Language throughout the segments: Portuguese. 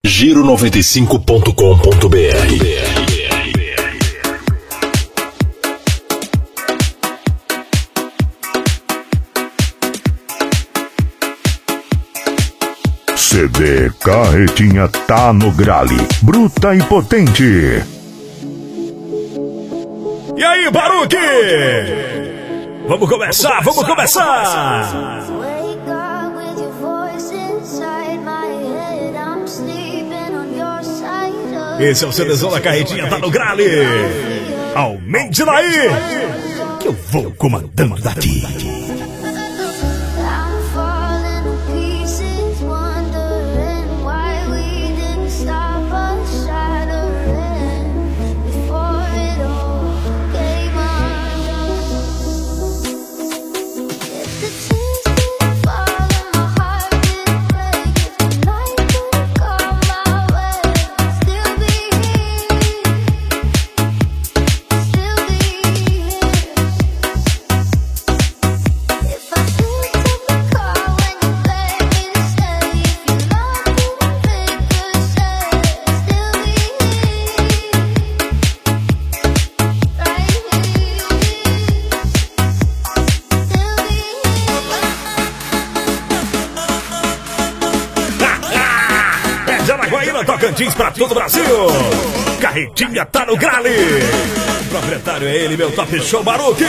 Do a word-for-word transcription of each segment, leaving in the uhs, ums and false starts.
Giro noventa e cinco ponto com ponto b r. C D Carretinha tá no grale, bruta e potente. E aí, Baruque? Vamos começar, vamos começar! Esse é o CDzão da Carretinha tá no grale. Aumente daí, que eu vou comandando daqui. Tocantins pra todo o Brasil. Carretinha tá no grale. O proprietário é ele, meu Top Show Baruque.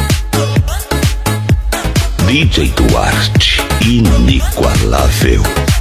D J Duarte, inigualável.